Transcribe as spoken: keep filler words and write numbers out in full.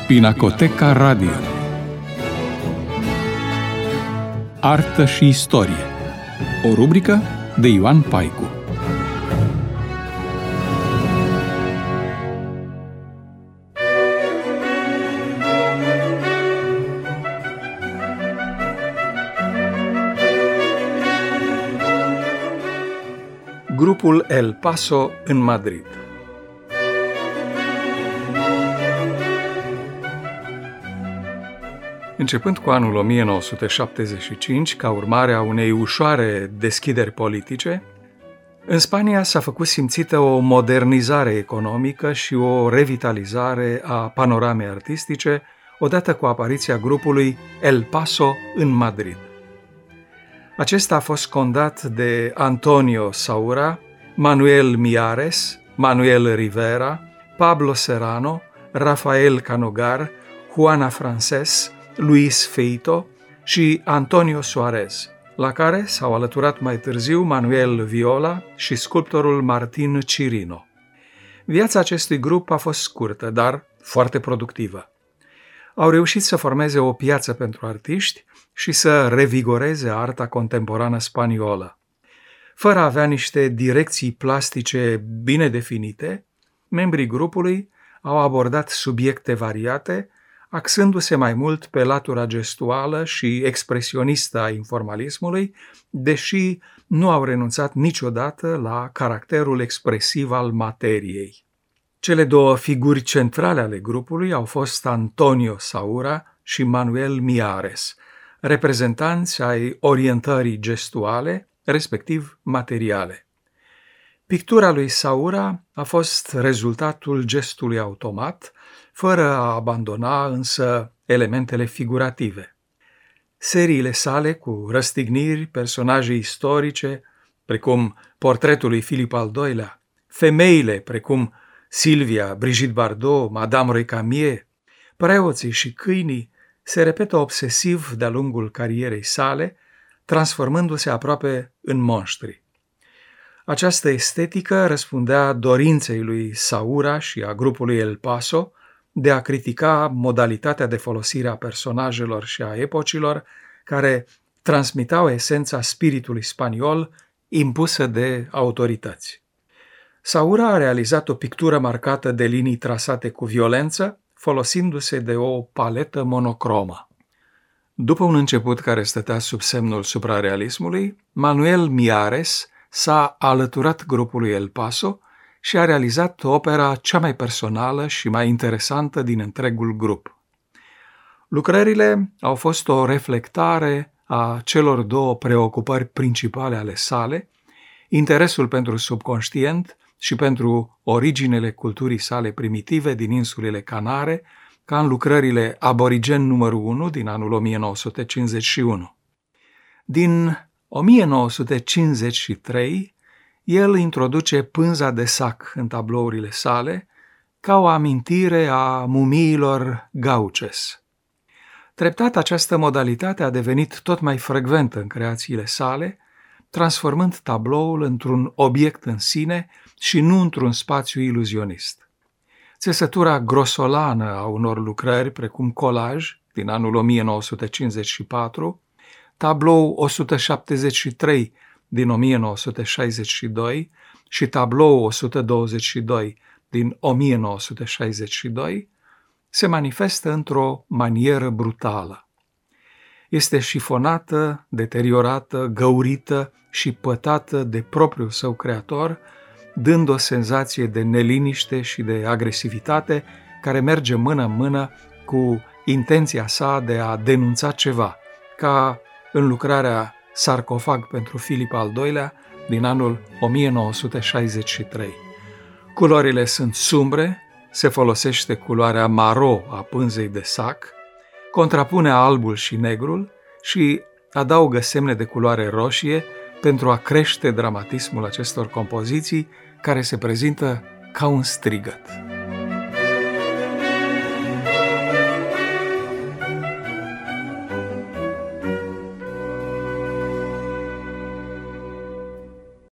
Pinacoteca Radio. Artă și istorie. O rubrică de Ioan Paicu. Grupul El Paso în Madrid. Începând cu anul o mie nouă sute șaptezeci și cinci, ca urmare a unei ușoare deschideri politice, în Spania s-a făcut simțită o modernizare economică și o revitalizare a panoramei artistice, odată cu apariția grupului El Paso în Madrid. Acesta a fost condat de Antonio Saura, Manuel Miares, Manuel Rivera, Pablo Serrano, Rafael Canogar, Juana Frances, Luis Feito și Antonio Suarez, la care s-au alăturat mai târziu Manuel Viola și sculptorul Martin Cirino. Viața acestui grup a fost scurtă, dar foarte productivă. Au reușit să formeze o piață pentru artiști și să revigoreze arta contemporană spaniolă. Fără a avea niște direcții plastice bine definite, membrii grupului au abordat subiecte variate, axându-se mai mult pe latura gestuală și expresionistă a informalismului, deși nu au renunțat niciodată la caracterul expresiv al materiei. Cele două figuri centrale ale grupului au fost Antonio Saura și Manuel Miares, reprezentanți ai orientării gestuale, respectiv materiale. Pictura lui Saura a fost rezultatul gestului automat, fără a abandona însă elementele figurative. Seriile sale cu răstigniri, personaje istorice, precum portretul lui Filip al doilea, femeile precum Silvia, Brigitte Bardot, Madame Recamier, preoții și câinii se repetă obsesiv de-a lungul carierei sale, transformându-se aproape în monștri. Această estetică răspundea dorinței lui Saura și a grupului El Paso de a critica modalitatea de folosire a personajelor și a epocilor care transmitau esența spiritului spaniol impusă de autorități. Saura a realizat o pictură marcată de linii trasate cu violență, folosindu-se de o paletă monocromă. După un început care stătea sub semnul suprarealismului, Manuel Miares s-a alăturat grupului El Paso și a realizat opera cea mai personală și mai interesantă din întregul grup. Lucrările au fost o reflectare a celor două preocupări principale ale sale, interesul pentru subconștient și pentru originele culturii sale primitive din insulele Canare, ca în lucrările Aborigen numărul unu din anul o mie nouă sute cincizeci și unu. Din o mie nouă sute cincizeci și trei, el introduce pânza de sac în tablourile sale ca o amintire a mumiilor gauches. Treptat, această modalitate a devenit tot mai frecventă în creațiile sale, transformând tabloul într-un obiect în sine și nu într-un spațiu iluzionist. Țesătura grosolană a unor lucrări, precum Colaj, din anul o mie nouă sute cincizeci și patru, tablou o sută șaptezeci și trei din o mie nouă sute șaizeci și doi și tablou o sută douăzeci și doi din o mie nouă sute șaizeci și doi, se manifestă într-o manieră brutală. Este șifonată, deteriorată, găurită și pătată de propriul său creator, dând o senzație de neliniște și de agresivitate care merge mână-mână cu intenția sa de a denunța ceva, ca în lucrarea Sarcofag pentru Filip al doilea din anul o mie nouă sute șaizeci și trei. Culorile sunt sumbre, se folosește culoarea maro a pânzei de sac, contrapune albul și negrul și adaugă semne de culoare roșie pentru a crește dramatismul acestor compoziții care se prezintă ca un strigăt.